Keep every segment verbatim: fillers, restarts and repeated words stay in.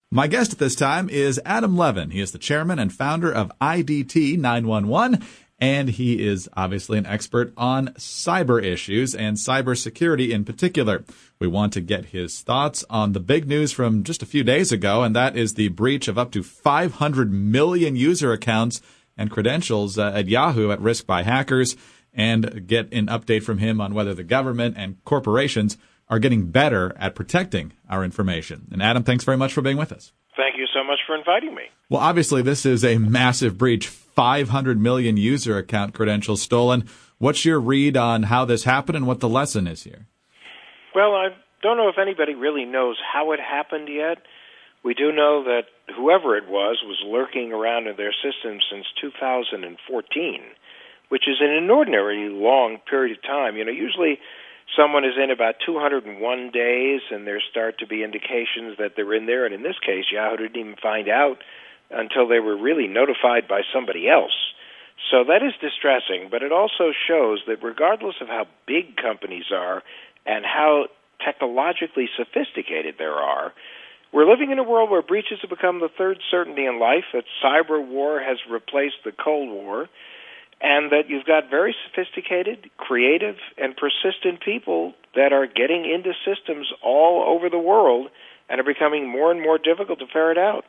My guest at this time is Adam Levin. He is the chairman and founder of I D T nine one one, and he is obviously an expert on cyber issues and cybersecurity in particular. We want to get his thoughts on the big news from just a few days ago, and that is the breach of up to five hundred million user accounts and credentials uh, at Yahoo at risk by hackers, and get an update from him on whether the government and corporations are getting better at protecting our information. And Adam, thanks very much for being with us. Thank you so much for inviting me. Well, obviously, this is a massive breach. five hundred million user account credentials stolen. What's your read on how this happened and what the lesson is here? Well, I don't know if anybody really knows how it happened yet. We do know that whoever it was was lurking around in their system since two thousand fourteen, which is an inordinately long period of time. You know, usually someone is in about two hundred one days, and there start to be indications that they're in there. And in this case, Yahoo didn't even find out until they were really notified by somebody else. So that is distressing, but it also shows that regardless of how big companies are and how technologically sophisticated there are, we're living in a world where breaches have become the third certainty in life, that cyber war has replaced the Cold War, and that you've got very sophisticated, creative, and persistent people that are getting into systems all over the world and are becoming more and more difficult to ferret out.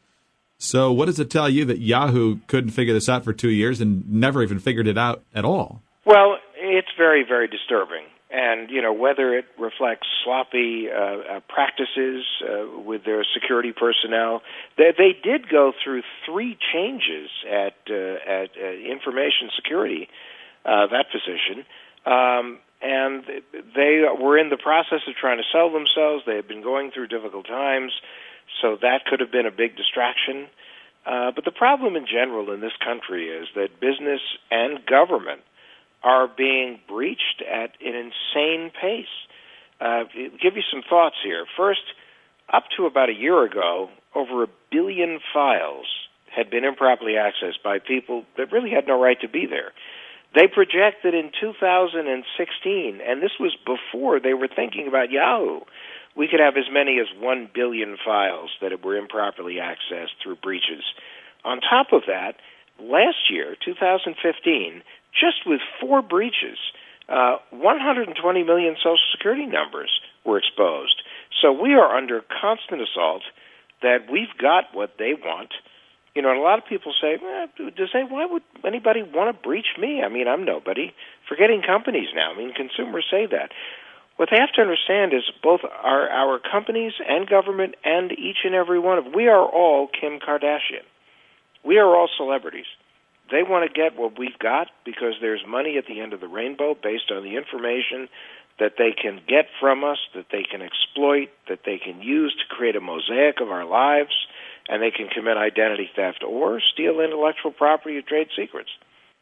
So what does it tell you that Yahoo couldn't figure this out for two years and never even figured it out at all? Well, it's very, very disturbing. And, you know, whether it reflects sloppy uh, uh, practices uh, with their security personnel, they, they did go through three changes at uh, at uh, information security, uh, that position, um, and they were in the process of trying to sell themselves. They had been going through difficult times, so that could have been a big distraction. Uh, but the problem in general in this country is that business and government are being breached at an insane pace. Uh, give you some thoughts here. First, up to about a year ago, over a billion files had been improperly accessed by people that really had no right to be there. They projected in two thousand sixteen, and this was before they were thinking about Yahoo, we could have as many as one billion files that were improperly accessed through breaches. On top of that, last year, two thousand fifteen, just with four breaches, uh, one hundred twenty million Social Security numbers were exposed. So we are under constant assault that we've got what they want. You know, and a lot of people say, eh, does they, why would anybody want to breach me? I mean, I'm nobody. Forgetting companies now. I mean, consumers say that. What they have to understand is both our, our companies and government and each and every one of, we are all Kim Kardashian. We are all celebrities. They want to get what we've got because there's money at the end of the rainbow based on the information that they can get from us, that they can exploit, that they can use to create a mosaic of our lives, and they can commit identity theft or steal intellectual property or trade secrets.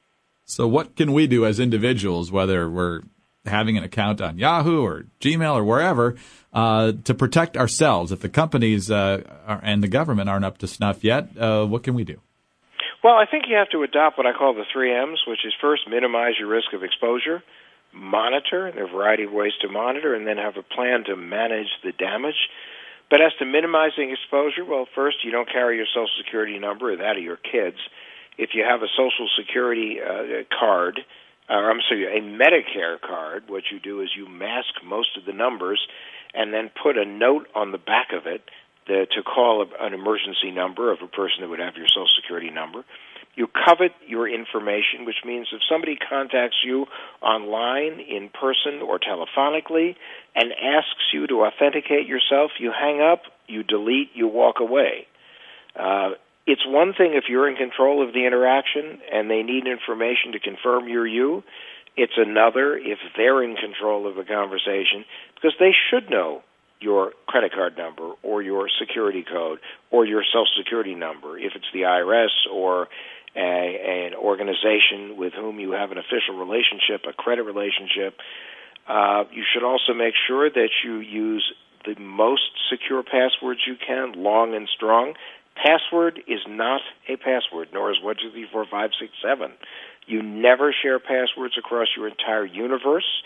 So what can we do as individuals, whether we're having an account on Yahoo or Gmail or wherever, uh, to protect ourselves? If the companies uh, are, and the government aren't up to snuff yet, uh, what can we do? Well, I think you have to adopt what I call the three M's, which is first, minimize your risk of exposure, monitor, and there are a variety of ways to monitor, and then have a plan to manage the damage. But as to minimizing exposure, well, first, you don't carry your Social Security number or that of your kids. If you have a Social Security uh, card, or I'm sorry, a Medicare card, what you do is you mask most of the numbers and then put a note on the back of it The, to call a, an emergency number of a person that would have your Social Security number. You covet your information, which means if somebody contacts you online, in person, or telephonically and asks you to authenticate yourself, you hang up, you delete, you walk away. Uh, it's one thing if you're in control of the interaction and they need information to confirm you're you. It's another if they're in control of the conversation, because they should know your credit card number or your security code or your Social Security number, if it's the I R S or a, an organization with whom you have an official relationship, a credit relationship. Uh, you should also make sure that you use the most secure passwords you can, long and strong. Password is not a password, nor is one, two, three, four, five, six, seven. You never share passwords across your entire universe.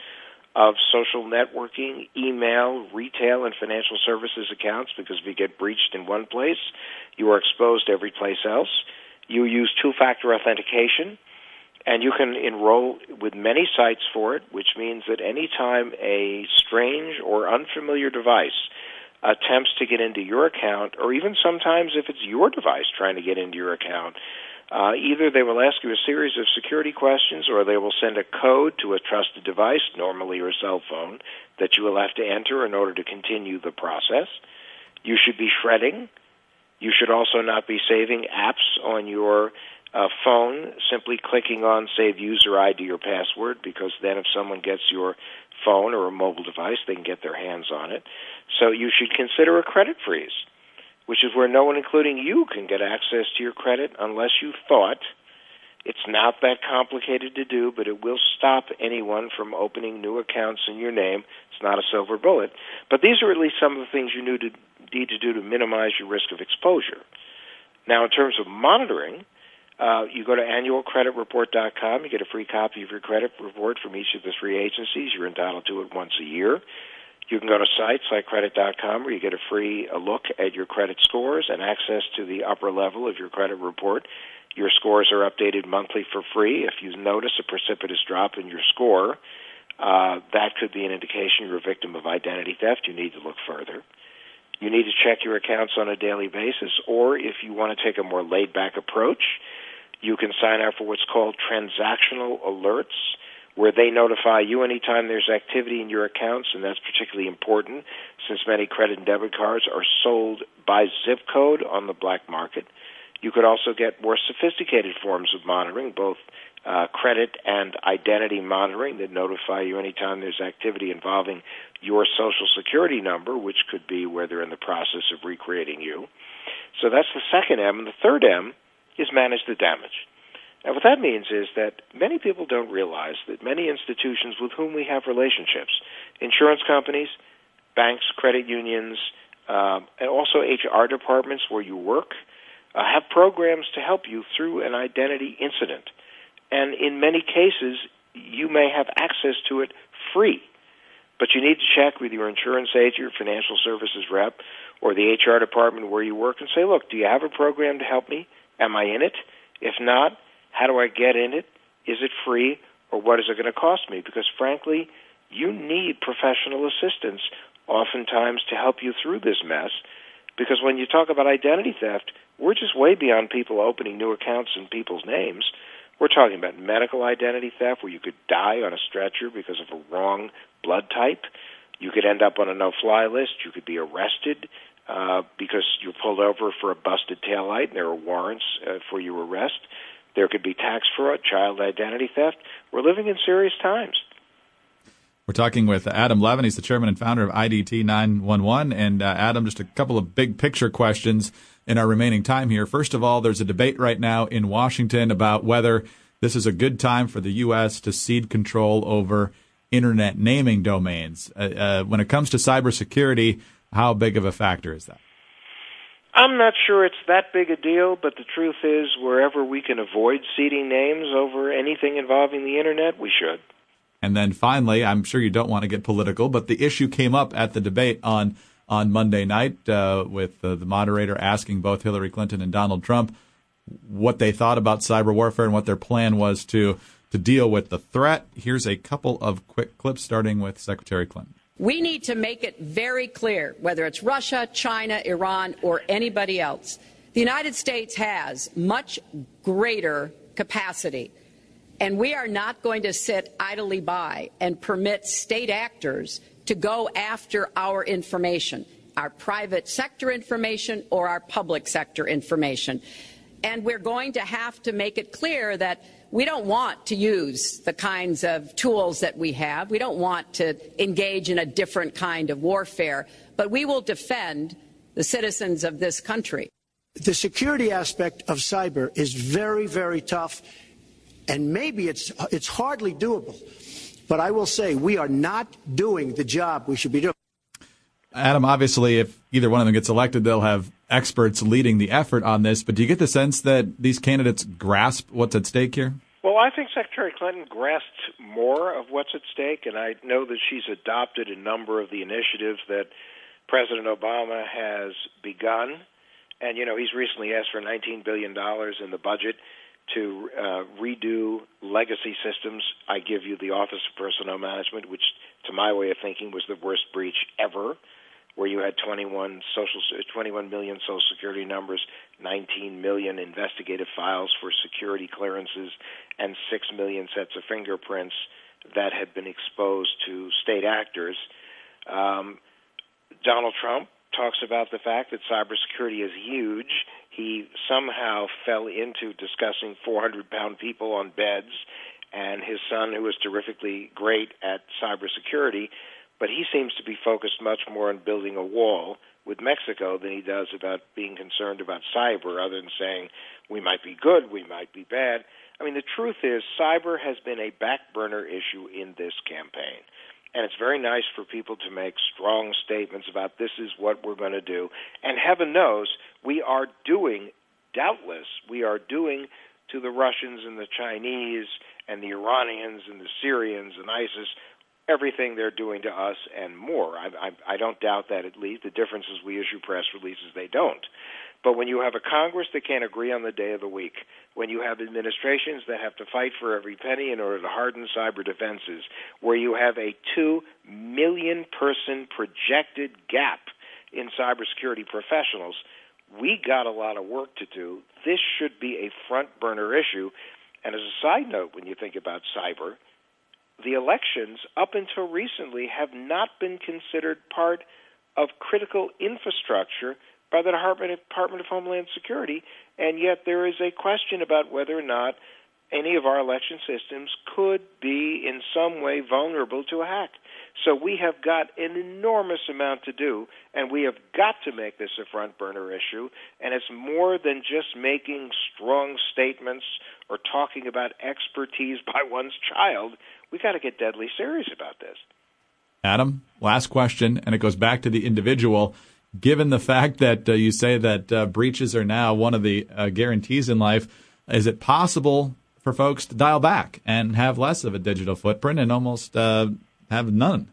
of social networking, email, retail, and financial services accounts, because if you get breached in one place, you are exposed every place else. You use two-factor authentication, and you can enroll with many sites for it, which means that any time a strange or unfamiliar device attempts to get into your account, or even sometimes if it's your device trying to get into your account, uh, either they will ask you a series of security questions, or they will send a code to a trusted device, normally your cell phone, that you will have to enter in order to continue the process. You should be shredding. You should also not be saving apps on your uh, phone, simply clicking on Save User I D or Password, because then if someone gets your phone or a mobile device, they can get their hands on it. So you should consider a credit freeze, which is where no one, including you, can get access to your credit unless you thought. It's not that complicated to do, but it will stop anyone from opening new accounts in your name. It's not a silver bullet. But these are at least some of the things you need to, need to do to minimize your risk of exposure. Now, in terms of monitoring, uh, you go to annual credit report dot com. You get a free copy of your credit report from each of the three agencies. You're entitled to it once a year. You can go to sites like credit dot com where you get a free a look at your credit scores and access to the upper level of your credit report. Your scores are updated monthly for free. If you notice a precipitous drop in your score, uh, that could be an indication you're a victim of identity theft. You need to look further. You need to check your accounts on a daily basis, or if you want to take a more laid-back approach, you can sign up for what's called transactional alerts, where they notify you anytime there's activity in your accounts, and that's particularly important since many credit and debit cards are sold by zip code on the black market. You could also get more sophisticated forms of monitoring, both uh, credit and identity monitoring that notify you anytime there's activity involving your Social Security number, which could be where they're in the process of recreating you. So that's the second M. And the third M is manage the damage. Now, what that means is that many people don't realize that many institutions with whom we have relationships, insurance companies, banks, credit unions, uh, and also H R departments where you work, uh, have programs to help you through an identity incident. And in many cases, you may have access to it free. But you need to check with your insurance agent, your financial services rep, or the H R department where you work and say, look, do you have a program to help me? Am I in it? If not, how do I get in it? Is it free, or what is it going to cost me? Because, frankly, you need professional assistance oftentimes to help you through this mess, because when you talk about identity theft, we're just way beyond people opening new accounts in people's names. We're talking about medical identity theft, where you could die on a stretcher because of a wrong blood type. You could end up on a no-fly list. You could be arrested uh, because you're pulled over for a busted taillight, and there are warrants uh, for your arrest. There could be tax fraud, child identity theft. We're living in serious times. We're talking with Adam Levin. He's the chairman and founder of I D T nine one one. And, uh, Adam, just a couple of big-picture questions in our remaining time here. First of all, there's a debate right now in Washington about whether this is a good time for the U S to cede control over Internet naming domains. Uh, uh, when it comes to cybersecurity, how big of a factor is that? I'm not sure it's that big a deal, but the truth is, wherever we can avoid ceding names over anything involving the Internet, we should. And then finally, I'm sure you don't want to get political, but the issue came up at the debate on on Monday night uh, with uh, the moderator asking both Hillary Clinton and Donald Trump what they thought about cyber warfare and what their plan was to to deal with the threat. Here's a couple of quick clips, starting with Secretary Clinton. We need to make it very clear, whether it's Russia, China, Iran, or anybody else, the United States has much greater capacity, and we are not going to sit idly by and permit state actors to go after our information, our private sector information or our public sector information. And we're going to have to make it clear that we don't want to use the kinds of tools that we have. We don't want to engage in a different kind of warfare, but we will defend the citizens of this country. The security aspect of cyber is very, very tough, and maybe it's it's hardly doable. But I will say we are not doing the job we should be doing. Adam, obviously, if either one of them gets elected, they'll have experts leading the effort on this. But do you get the sense that these candidates grasp what's at stake here? Well, I think Secretary Clinton grasped more of what's at stake, and I know that she's adopted a number of the initiatives that President Obama has begun. And, you know, he's recently asked for nineteen billion dollars in the budget to uh, redo legacy systems. I give you the Office of Personnel Management, which, to my way of thinking, was the worst breach ever, where you had twenty-one social, twenty-one million Social Security numbers, nineteen million investigative files for security clearances, and six million sets of fingerprints that had been exposed to state actors. Um, Donald Trump talks about the fact that cybersecurity is huge. He somehow fell into discussing four hundred pound people on beds, and his son, who is terrifically great at cybersecurity, but he seems to be focused much more on building a wall with Mexico than he does about being concerned about cyber, other than saying we might be good, we might be bad. I mean, the truth is cyber has been a back burner issue in this campaign. And it's very nice for people to make strong statements about this is what we're going to do. And heaven knows we are doing, doubtless, we are doing to the Russians and the Chinese and the Iranians and the Syrians and ISIS everything they're doing to us and more. I, I, I don't doubt that, at least. The difference is we issue press releases, they don't. But when you have a Congress that can't agree on the day of the week, when you have administrations that have to fight for every penny in order to harden cyber defenses, where you have a two million person projected gap in cybersecurity professionals, we got a lot of work to do. This should be a front burner issue. And as a side note, when you think about cyber, the elections up until recently have not been considered part of critical infrastructure by the Department of, Department of Homeland Security, and yet there is a question about whether or not any of our election systems could be in some way vulnerable to a hack. So we have got an enormous amount to do, and we have got to make this a front burner issue, and it's more than just making strong statements or talking about expertise by one's child. We've got to get deadly serious about this. Adam, last question, and it goes back to the individual. Given the fact that uh, you say that uh, breaches are now one of the uh, guarantees in life, is it possible for folks to dial back and have less of a digital footprint and almost uh, have none?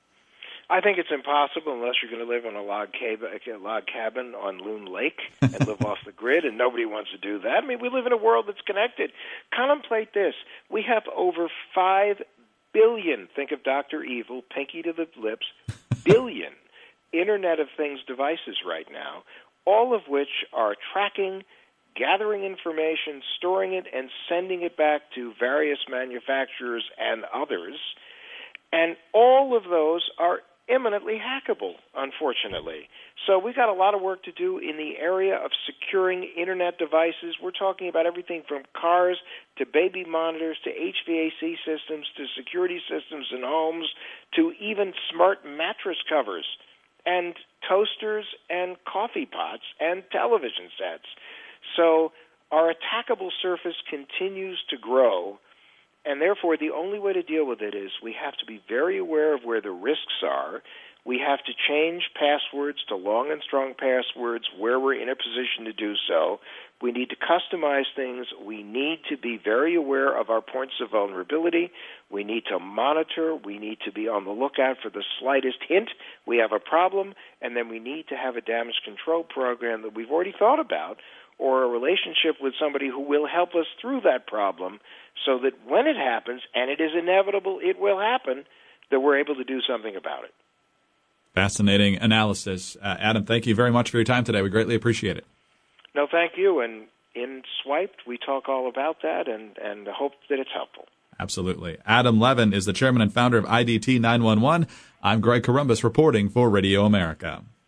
I think it's impossible unless you're going to live on a log, cab- a log cabin on Loon Lake and live off the grid, and nobody wants to do that. I mean, we live in a world that's connected. Contemplate this. We have over five billion, think of Doctor Evil, pinky to the lips, billion Internet of Things devices right now, all of which are tracking, gathering information, storing it, and sending it back to various manufacturers and others. And all of those are imminently hackable, unfortunately. So we've got a lot of work to do in the area of securing Internet devices. We're talking about everything from cars to baby monitors to H V A C systems to security systems in homes to even smart mattress covers and toasters and coffee pots and television sets. So our attackable surface continues to grow, and therefore the only way to deal with it is we have to be very aware of where the risks are. We have to change passwords to long and strong passwords where we're in a position to do so. We need to customize things. We need to be very aware of our points of vulnerability. We need to monitor. We need to be on the lookout for the slightest hint we have a problem, and then we need to have a damage control program that we've already thought about, or a relationship with somebody who will help us through that problem so that when it happens, and it is inevitable it will happen, that we're able to do something about it. Fascinating analysis. Uh, Adam, thank you very much for your time today. We greatly appreciate it. No, thank you. And in Swiped, we talk all about that and, and hope that it's helpful. Absolutely. Adam Levin is the chairman and founder of I D T nine one one. I'm Greg Corombos reporting for Radio America.